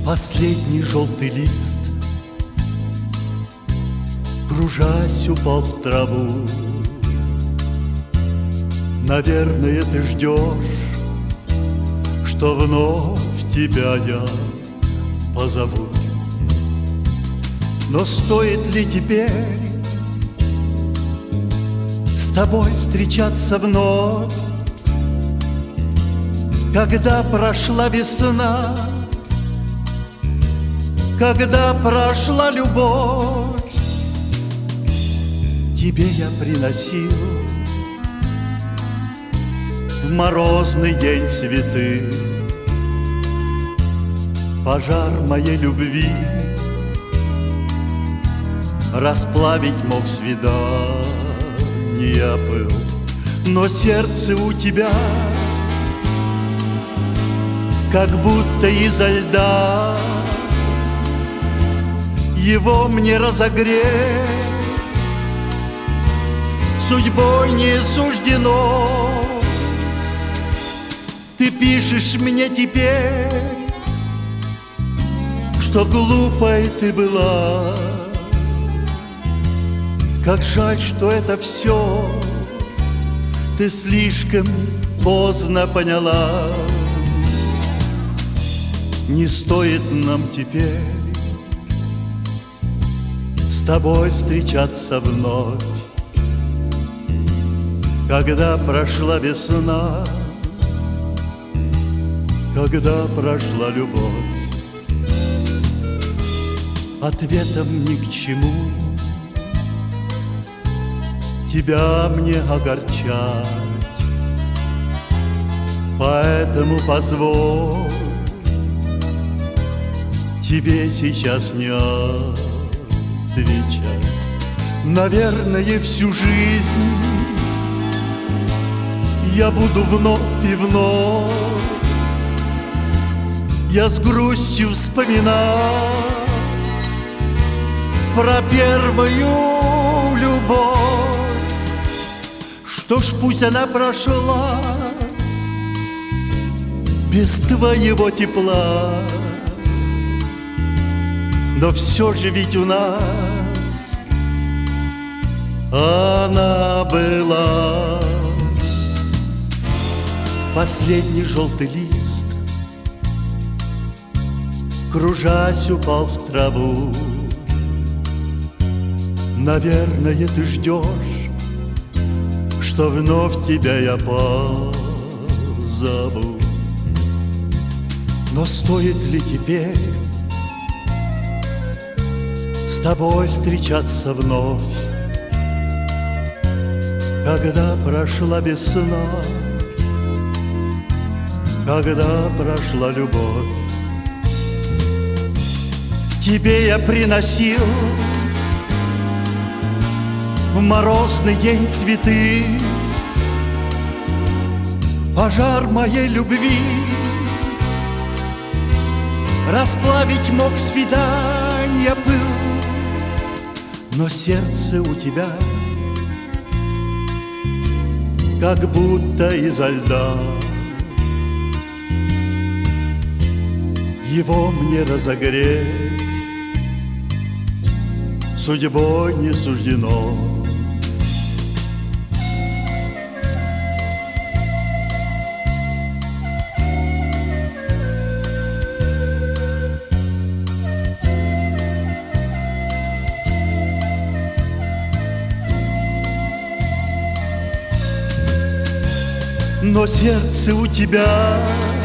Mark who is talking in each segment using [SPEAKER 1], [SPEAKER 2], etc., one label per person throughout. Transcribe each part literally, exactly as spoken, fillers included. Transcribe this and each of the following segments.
[SPEAKER 1] Последний желтый лист, кружась, упал в траву. Наверное, ты ждешь, что вновь тебя я позову. Но стоит ли теперь с тобой встречаться вновь, когда прошла весна, когда прошла любовь? Тебе я приносил в морозный день цветы. Пожар моей любви расплавить мог свидания пыл. Но сердце у тебя как будто изо льда, его мне разогреть судьбой не суждено. Ты пишешь мне теперь, что глупой ты была. Как жаль, что это все ты слишком поздно поняла. Не стоит нам теперь с тобой встречаться вновь, когда прошла весна, когда прошла любовь. Ответом ни к чему тебя мне огорчать, поэтому позволь тебе сейчас не отвечать. Наверное, всю жизнь я буду вновь и вновь, я с грустью вспоминаю про первую любовь. Что ж, пусть она прошла без твоего тепла, но все же ведь у нас она была. Последний желтый лист, кружась, упал в траву. Наверное, ты ждешь, что вновь тебя я позову. Но стоит ли теперь с тобой встречаться вновь, когда прошла весна, когда прошла любовь? Тебе я приносил в морозный день цветы. Пожар моей любви расплавить мог свидания пыл, но сердце у тебя как будто изо льда, его мне разогреть судьбой не суждено. Но сердце у тебя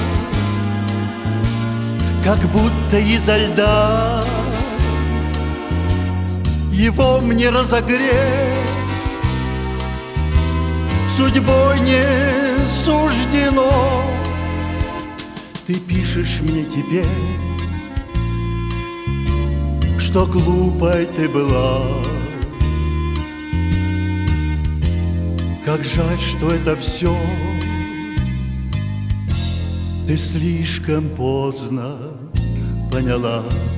[SPEAKER 1] как будто изо льда, его мне разогреть судьбой не суждено. Ты пишешь мне теперь, что глупой ты была. Как жаль, что это все ты слишком поздно поняла.